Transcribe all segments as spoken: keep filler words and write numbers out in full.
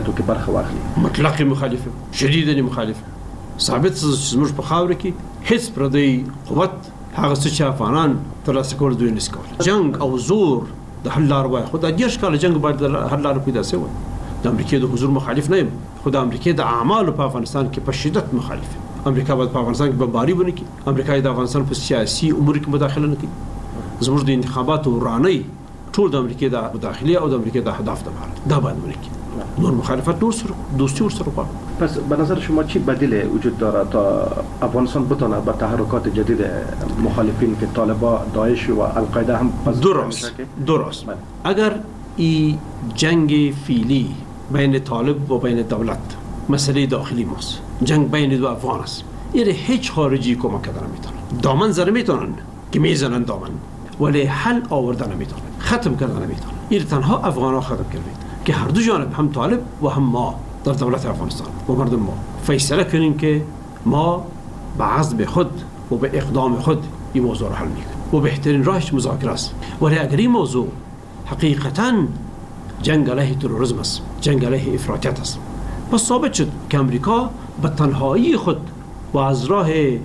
تو کې برخه واخلي. مطلق مخالف شدیداً مخالف ثابت زموږ په خاوره کې هیڅ پردی قوت هغه څه چې افغانان ترلاسه کول دوی نشي کولی. جنگ او زور د حل لار وای. خو د دېرش کاله جنگ باید د حل لار پیدا شي. د امریکا د حضور مخالف نه یم، خو د امریکا د اعمالو په افغانستان کې په شدت مخالف یم. امریکا باید په افغانستان کې بمباري ونه کړي. امریکا د افغانستان په سیاسي امور کې مداخله نه کوي. زموږ د انتخاباتو ورانۍ ټول د امریکا د مداخله او د امریکا د اهداف لپاره دا باید ونه کړي. نور مخالفت نور سر دوستی ورسره غواړي. پس به نظر شما چی بدیل وجود داره تا افغانستان بتونه با تحرکات جدید مخالفین که طالبان، داعش و القاعده هم درست درست اگر این جنگ فعلی بین طالب و بین دولت مسئله داخلی ماست، جنگ بین دو افغان است، این هیچ خارجی کمک کردن نمیتونن. دامن زده میتونن که میزنن دامن، ولی حل آوردن نمیتونن، ختم کردن نمیتونن. این تنها افغان ها ختم کردن که هر دو جانب هم طالب و هم ما در دولت افغانستان و مردم ما فیصله کنیم که ما به عزم خود و به اقدام خود این موضوع را حل میکنیم و بهترین راهش مذاکره است. ولی اگر این موضوع حقیقتا جنگ علیه تروریسم است، جنگ علیه افراطیت است، پس ثابت شد که امریکا به تنهایی خود و از راه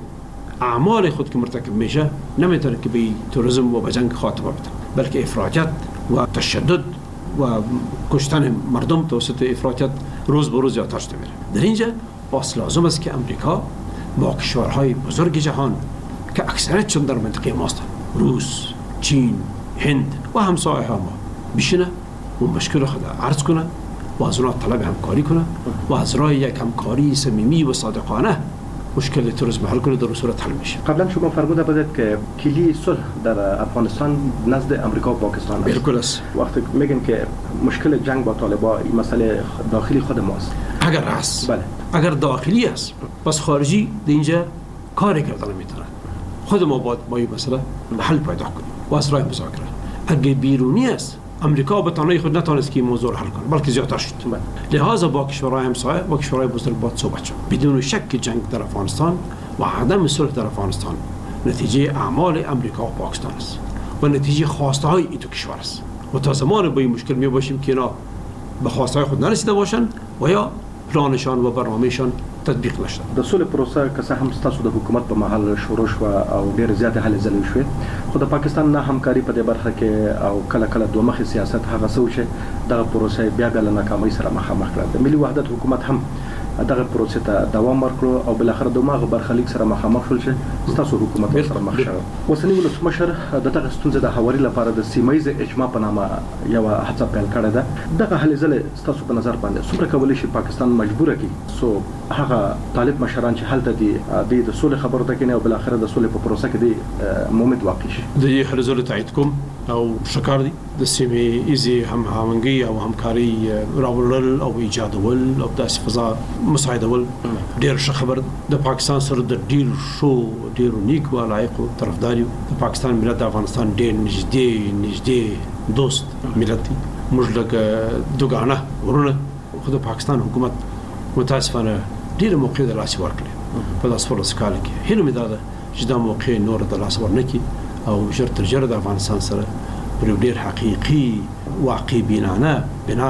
اعمال خود که مرتکب میشه نمیتونه که به تروریسم و به جنگ خاتمه بده، بلکه افراطیت و تشدد و کشتن مردم توسط افراطیت روز به روز زیادتر شده میره. در اینجا پس لازم است که امریکا با کشورهای بزرگ جهان که اکثریتشون در منطقه ماست، روس، چین، هند و همسایه ما، بشینه و مشکل خود عرض کنه و از اونها طلب همکاری کنه و از راه یک همکاری صمیمی و صادقانه مشکل تروریسم حل کنه. در صورت حل میشه. قبلا شما فرموده بودید که کلی صلح در افغانستان نزد امریکا و پاکستان است. بالکل است. وقتی میگن که مشکل جنگ با طالبان این مسئله داخلی خود ماست. اگر است. بله. اگر داخلی است پس خارجی در اینجا کاری کردن نمیتونه. خود ما باید با این مسئله حل پیدا کنیم و از راه مذاکره. اگر بیرونی است امریکا به تنهایی خود نتونست که این موضوع رو حل کنه، بلکه زیادتر شد. لذا با کشورهای همسایه و کشورهای بزرگ باید صحبت شد. بدون شک جنگ در افغانستان و عدم صلح در افغانستان نتیجه اعمال امریکا و پاکستان است و نتیجه خواسته های این دو کشور است و تا زمان با این مشکل می باشیم که اینا به خواسته های خود نرسیده باشند و یا پلانشان و برنامهشان تطبیق نشد. د صلح پروسه که څه هم ستاسو د حکومت په محل شروع شو او ډېر زیات هلې ځلې شوې، خو د پاکستان نه همکاري په دې برخه کې او کله کله دوه مخې سیاست هغه څه چې دغه پروسه بیا بیا له ناکامۍ سره مخامخ کړه. د ملي وحدت حکومت هم دغه پروسه ته دوام ورکړو او بل اخر دماغ برخلیک سره مخامخ شول چې ستاسو حکومت سره مخ شو. اوسنی ولسمشر د دغه ستونزې د هواري لپاره د سیمایي اجماع په نامه یو هڅه پیل کړې ده. دغه هلې ځلې ستاسو په نظر باندې څومره کولی شي پاکستان مجبوره کړي سو هغه طالب مشران چې هلته دي د صلح خبرو ته کېني او بل اخر د صلح په پروسه کې دي مومد واقع شي. د دې هلې ځلې تایید کوم او شکر دي د سیمې ایزي هم همغږي او همکاري راوړل او ایجادول او داسې فضا مساعدول ډېر ښه خبر. د پاکستان سره د ډېر شو ډېرو نیک و لایقو طرفدار یو. د پاکستان ملت د افغانستان ډېر نږدې نږدې دوست ملت دی. موږ لکه دوګانه ورونه، خو د پاکستان حکومت متاسفانه ډېره موقع د لاسه ورکړې په داسې څوارلس کال کې. هیله مې دا ده چې دا موقع نور د لاسه ورنکړي او ژر تر ژره د افغانستان سره پر یو ډېر حقیقي واقع بینانه بنا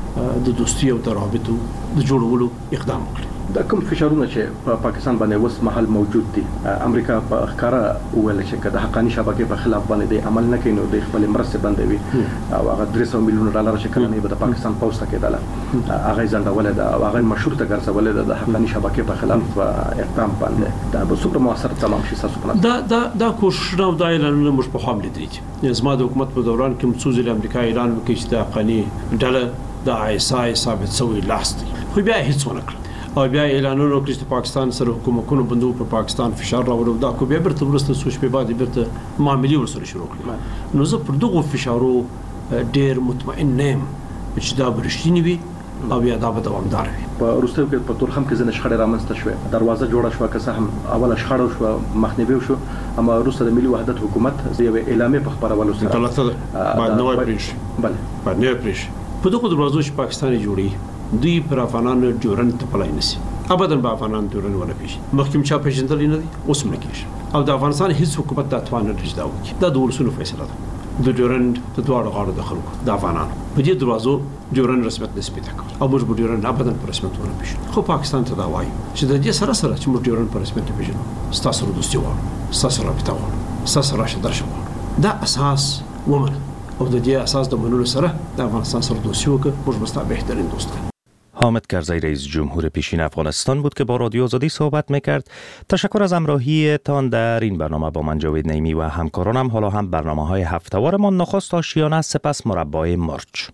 د دوستي او د رابطو د جوړولو اقدام وکړي. د کوم فشارونه چې په پاکستان باندې اوس مهال موجود دي، امریکا په ښکاره وویل چې که د حقاني شبکې په خلاف باندې د عمل نه کوي نو د خپلې مرستې بندوي او هغه درې سوه میلیونه ډالر چې کلنۍ به د پاکستان پوځ ته کېدله هغه یې ځنډولې ده او هغه یې مشهور ته ګرځولې ده د حقاني شبکې په خلاف اقدام باندې. دا به څومره مؤثر تمام شي ستاسو په نظر؟ دا دا دا کوششونه او دا اعلانونه موږ پخوا هم لیدلي دي. زما د حکومت په دوران کې څو ځلې امریکا اعلان وکړي چې د حقاني ډله د آی اس آی ثابت شوی لاس دی، خو بیا هیڅ ونه کړل او بیا اعلانونه وکړي چې پاکستان سره حکومتونو بندو په پاکستان فشار راوړو. دا کو بیا برته ورسته څو شپې بعد برته معاملې ورسره شروع کړې. نو زه پر دغو فشارو ډېر مطمئن نه یم چې دا به رښتینې وي او بیا دا به دوامدار وي. په وروستیو کې په تورخم کې ځینې شخړې رامنځته شوې، دروازه جوړه شوه که څه هم اوله شخړه شوه مخنیوی وشو، اما وروسته د ملي وحدت حکومت یوې اعلامیې په خپرولو سره غلطه ده باید نوی پرېږدي. بله باید نوی پرېږدي. په دغو دروازو چې پاکستان جوړوي دوی پر افغانانو ډیورنډ تپلی نه شي، ابدا به افغانان ډیورنډ ونه پېژني. مخکې چا پېژندلی نه دي، اوس هم نه کېږي او د افغانستان هېڅ حکومت دا توان نه لري چې دا وکړي. دا د ولسونو فیصله ده د ډیورند د دواړو غاړو د خلکو د افغانانو په دې دروازو ډیورند رسمیت نسبت کول او موږ ډیورند ابدا په رسمیت ونه پیژنو. خو پاکستان ته دا وایي چې د دې سره سره چې موږ ډیورند په رسمیت پیژنو ستاسو سره دوستي غواړو، ستاسو سره رابطه غواړو، ستاسو سره راشه درشه غواړو. دا اساس ومنه او د دې اساس د منلو سره د افغانستان سره دوستي وکړو. موږ به بهترین دوست یو. حامد کرزی رئیس جمهور پیشین افغانستان بود که با رادیو آزادی صحبت میکرد. تشکر از همراهی تان در این برنامه با من جاوید نعیمی و همکارانم. حالا هم برنامه های هفته‌وارمان نخست آشیانه، سپس مربای مرچ.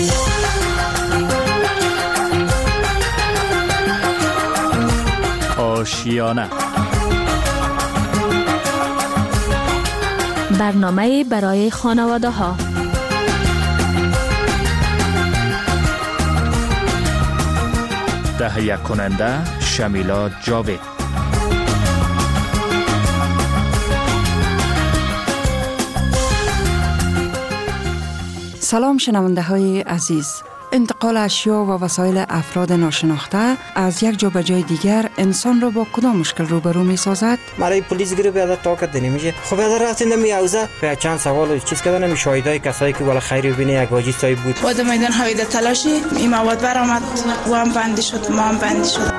آشیانه برنامه برای خانواده ها. تهیه کننده شمیلا جاوید. سلام شنونده های عزیز. انتقال اشیا و وسایل افراد ناشناخته از یک جا به جای دیگر انسان را با کدام مشکل روبرو می سازد؟ برای پلیس گیره بیادر طاقت نمیشه. خب بیادر رفتیم نمی اوزه به چند سوال چیز کردن نمی شاهدای کسایی که والا خیری ببینه یک واجی سایی بود. واد میدان هویدا تلاشی این مواد برآمد و هم بندی شد، ما هم بندی شد.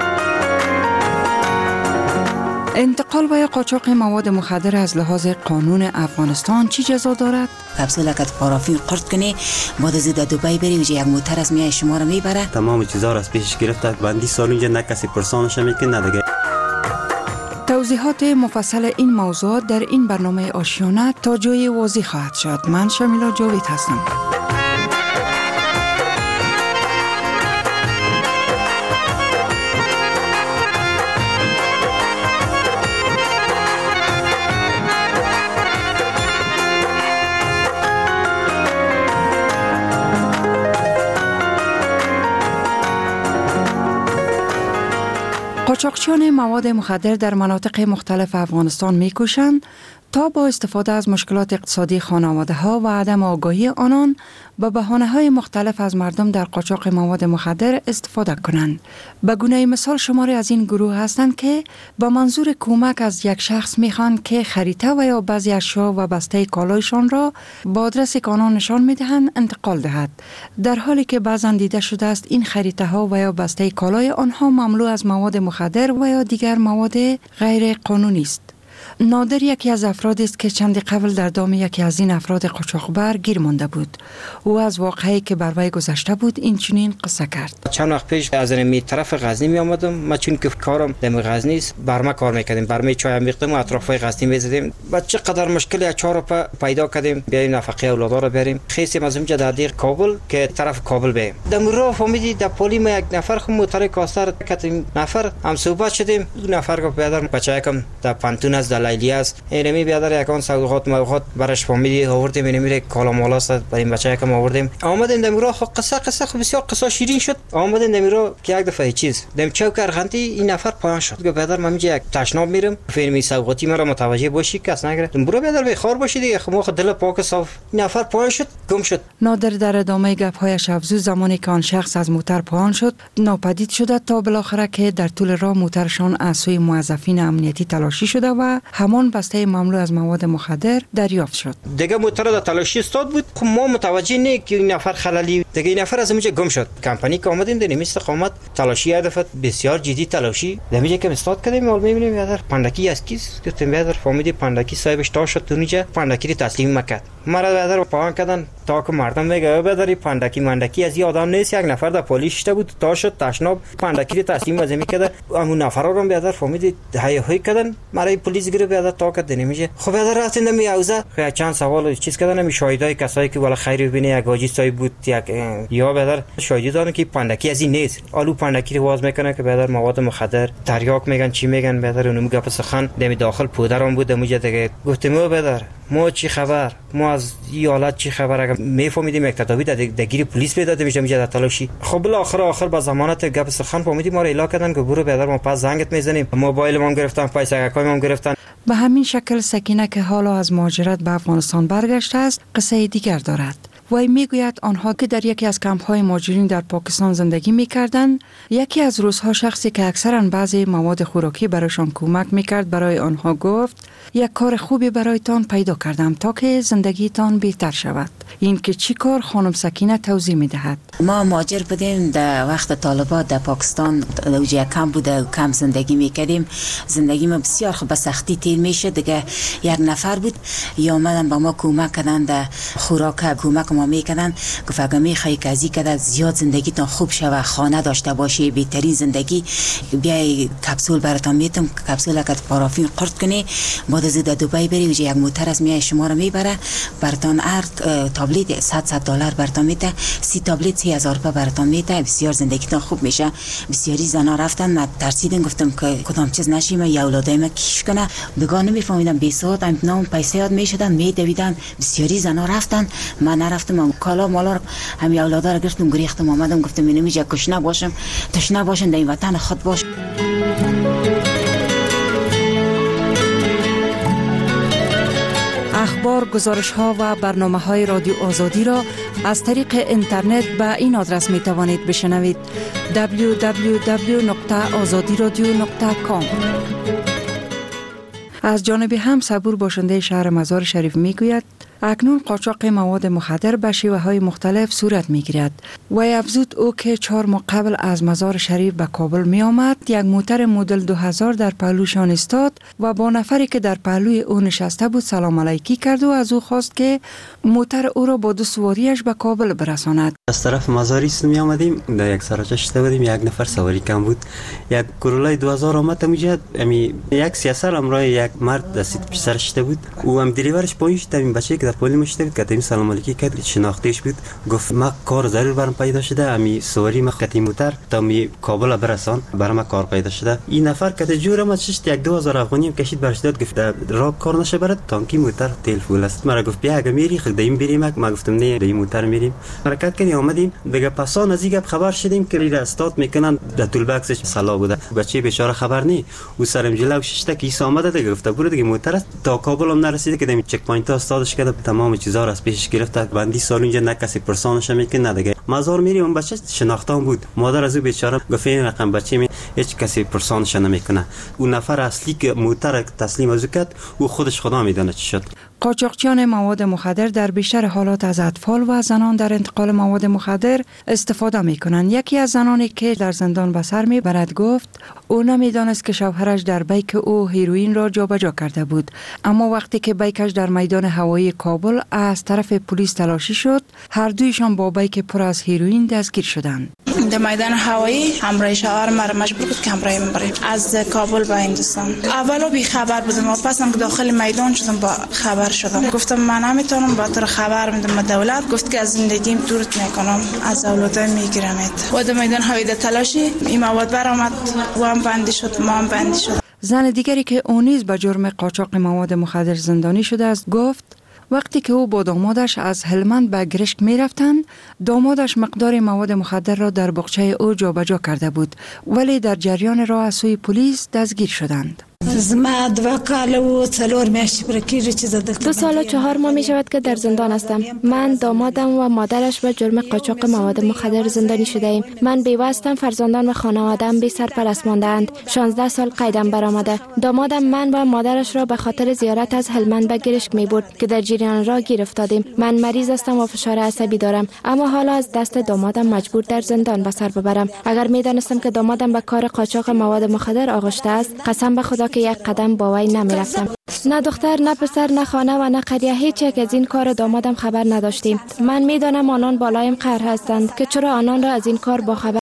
انتقال و یا قاچاق مواد مخدر از لحاظ قانون افغانستان چی جزا دارد؟ کپسول که پارافین قرض کنی بعد از در دبی بری و یک موتر از میای شما رو میبره. تمام چیزا رو از پیشش گرفته. بندی سال اینجا نه کسی پرسانش میکنه نه دیگه. توضیحات مفصل این موضوع در این برنامه آشیانه تا جای واضح خواهد شد. من شمیلا جاوید هستم. قاچاقچیان مواد مخدر در مناطق مختلف افغانستان می‌کوشند تا با استفاده از مشکلات اقتصادی خانواده ها و عدم آگاهی آنان به بهانه‌های مختلف از مردم در قاچاق مواد مخدر استفاده کنند. به گونه مثال شماری از این گروه هستند که با منظور کمک از یک شخص می‌خواهند که خریطه و یا بعضی اشیا و بسته کالایشان را با آدرسی که آنها نشان می‌دهند انتقال دهد، در حالی که بعضاً دیده شده است این خریطه ها و یا بسته کالای آنها مملو از مواد مخدر و یا دیگر مواد غیر قانونی است. نادر یکی از افرادی است که چندی قبل در دام یکی از این افراد قاچاقبر گیر مانده بود. او از واقعی که بر وی گذشته بود این چنین قصه کرد. چند وقت پیش از می طرف غزنی می آمدم. من چون که کارم در غزنی است، برما کار میکردیم. برمه چای میختم و اطرافای غزنی میزدیم. و چقدر مشکلی اچار رو پیدا کردیم بیایم نفقه اولادها رو بریم. خیسیم از اونجا در دیر کابل که طرف کابل بریم. در راه فهمیدی در پلی ما یک نفر خم موتر کاستر کردیم. نفر هم صحبت شدیم. دو نفر رو بیادر بچه‌کم در پانتون از دلایلی است. اینمی بیادر یکان سوغات موغات برش فهمیدی آوردیم. اینمی کالا مالا است بریم بچه‌کم آوردیم. آمدیم در راه خب قصه قصه خب بسیار قصه شیرین شد. آمدیم در راه که یک دفعه چیز دم چوک ارغنتی این نفر پایان شد. که بیادر من میگه یک تشناب میرم. فیلمی سوغاتی مرا متوجه باشی کس نگره. برو بیادر به خار باشی دیگه. خب خود دل پاک صاف. این نفر پایان شد گم شد. نادر در ادامه گپ‌هایش افزود زمانی که آن شخص از موتر پایان شد ناپدید شده تا بالاخره که در طول راه موترشان از سوی موظفین امنیتی تلاشی شده و همان بسته مملو از مواد مخدر دریافت شد. دیگه موتر در تلاشی استاد بود. خب ما متوجه نه که این نفر خلالی دیگه این نفر از اونجا گم شد. کمپانی که اومدیم در نمیست قامت تلاشی هدف بسیار جدی تلاشی نمیشه که استاد کردیم. اول میبینیم یادر پندکی از کیس گفتم یادر فهمیدی پندکی صاحبش تا شد تو اونجا پندکی رو تسلیم مکرد. مرا یادر پایان کردن تا که مردم میگه بداری پندکی مندکی از این آدم نیست. یک نفر در پلیس شده بود تا شد تشناب پندکی رو تسلیم از می کرد. اون نفر رو بیادر فهمیدی هی هی کردن. مرا پلیس گیره بیادر تا که نمیشه. خب بیادر رفتیم نمی اوزه چند سوال چیز کردن نمی شاهدای کسایی که والا خیری ببینه یک واجی سایی بود یک یا بیادر شاهدی دارن که پندکی از این نیست. آلو پندکی رو واز میکنه که بیادر مواد مخدر تریاک میگن چی میگن بیادر اونم گپ سخن دمی داخل پودرام بود دموجه دیگه گفتم بیادر ما چی خبر ما از این حالت چی خبر اگه میفهمیدیم یک تداوی درگیری پلیس پیدا میشه میشه در تلاشی. خب بالاخره آخر با ضمانت گپ سخن فهمیدیم ما رو اعلام کردن که برو بیادر ما پس زنگت میزنیم. موبایل ما گرفتن پیسه اکای ما گرفتن. به همین شکل سکینه که حالا از مهاجرت به افغانستان برگشته است قصه دیگر دارد. وی میگوید آنها که در یکی از کمپ های مهاجرین در پاکستان زندگی میکردند، یکی از روزها شخصی که اکثرا بعضی مواد خوراکی برایشان کمک میکرد برای آنها گفت یک کار خوبی برایتان پیدا کردم تا که زندگیتان بهتر شود. این که چی کار خانم سکینه توضیح میدهد. ما مهاجر بودیم در وقت طالبات در پاکستان، در یک کمپ بود، در کمپ زندگی میکردیم. زندگی ما بسیار خوب به سختی تیر میشه. دیگه یک نفر بود یا اومدن با ما کمک کردن، در خوراک کمک ما میکردن. گفت اگه میخوای که ازی که زیاد زندگیتون خوب شوه، خانه داشته باشی، بهترین زندگی، بیای کپسول براتون میتم، کپسول که پارافین قرط کنی، بعد از در دبی بری و یک موتر از میای شما رو میبره براتون هر تابلت صد صد دلار براتون میده، سی تابلت سی هزار روپیه براتون میده. بسیار زندگیتون خوب میشه. بسیاری زنا رفتن، من ترسیدم، گفتم که کدام چیز نشیم یا اولادای ما کیش کنه. دیگه نمیفهمیدم بی ساعت امتنام پیسه یاد میشدن میدویدن. بسیاری زنا رفتن، من نرفتم. من کالا مالا همین اولادا رو گرفتم گریختم آمدم، گفتم اینو میشه کشنه باشم، تشنه باشم، در این وطن خود باش. اخبار، گزارش ها و برنامه های رادیو آزادی را از طریق اینترنت به این آدرس می توانید بشنوید: دبلیو دبلیو دبلیو نقطه آزادی رادیو نقطه کام. از جانب هم صبور باشنده شهر مزار شریف می گوید اکنون قاچاق مواد مخدر به شیوه های مختلف صورت می گیرد. و افزود او که چهار ماه قبل از مزار شریف به کابل می آمد، یک موتر مدل دو هزار در پهلوشان استاد و با نفری که در پهلوی او نشسته بود سلام علیکی کرد و از او خواست که موتر او را با دو سواریش به کابل برساند. از طرف مزاریست می آمدیم، در یک سراچه شده بودیم، یک نفر سواری کم بود، یک کرولای دو هزار آمد میجد، امی یک سیاسر امرای یک مرد دستید پیش سر شده بود. او هم دریورش پایین تامین بچه که در پلی مشته بود، کتیم سلام علیکی کرد، شناختیش بود، گفت ما کار ضرور برام پیدا شده، امی سواری ما کتی موتر تا می کابل برسان، برام کار پیدا شده. این نفر کت جور ما شش یک دو هزار افغانی هم کشید برش داد، گفت راب کار نشه برات، تانکی موتر تیل فول است. مرا گفت بیا اگه میری خود دیم بریم. ما گفتم نه، دیم موتر میریم. حرکت کردیم آمدیم. دیگه پسان از اینکه خبر شدیم که ریرا استاد میکنن در طول باکسش سلا بوده. بچه بیچاره خبر نی، او سرم جلو ششته کیسه آمده دیگه، گفت برو دیگه موتر است. تا کابل هم نرسیده که دیم چک پوینت استادش کرده، تمام چیزا را از پیشش گرفته. بندی سال اینجا نه کسی پرسانش میکنه دیگه. مزار میریم اون بچه شناختان بود. مادر از او بیچاره گفت این رقم بچه می هیچ کسی پرسانش نمیکنه. اون نفر اصلی که موتر تسلیم از کرد، او خودش خدا میدونه چی شد. قاچاقچیان مواد مخدر در بیشتر حالات از اطفال و زنان در انتقال مواد مخدر استفاده می کنند. یکی از زنانی که در زندان به سر می برد گفت او نمیدانست که شوهرش در بیک او هیروئین را جابجا کرده بود، اما وقتی که بیکش در میدان هوایی کابل از طرف پلیس تلاشی شد، هر دویشان با بیک پر از هیروئین دستگیر شدند. در میدان هوایی همراه شوهر مرا مجبور بود که همراه من بریم از کابل به هندوستان. اولو بی خبر بودم و پسم که داخل میدان شدم با خبر شدم. گفتم من نمیتونم با تو خبر میدم. دولت گفت که از زندگیم دورت میکنم، از اولادم میگیرمت. و در میدان هوایی در تلاشی این مواد برآمد و هم بندی شد، ما هم بندی شد. زن دیگری که او نیز به جرم قاچاق مواد مخدر زندانی شده است گفت وقتی که او با دامادش از هلمند به گرشک می رفتند، دامادش مقدار مواد مخدر را در باغچه او جابجا کرده بود، ولی در جریان راه از سوی پلیس دستگیر شدند. زما دو کال و چهار میاشتې برکیږي چې زه دو سال و چهار ماه می شود که در زندان هستم. من، دامادم و مادرش به جرم قاچاق مواد مخدر زندانی شده ایم. من بیوه هستم، فرزندان و خانواده‌ام بی سرپرست مانده‌اند. شانزده سال قیدم برآمده. دامادم من و مادرش را به خاطر زیارت از هلمند به گرشک می برد که در جریان راه گیر افتادیم. من مریض هستم و فشار عصبی دارم، اما حالا از دست دامادم مجبور در زندان به سر ببرم. اگر می دانستم که دامادم به کار قاچاق مواد مخدر آغشته است، قسم به خدا که یک قدم با وی نمی رفتم. نه دختر، نه پسر، نه خانه و نه قریه، هیچ یک از این کار دامادم خبر نداشتیم. من می دانم آنان بالایم قهر هستند که چرا آنان را از این کار با خبر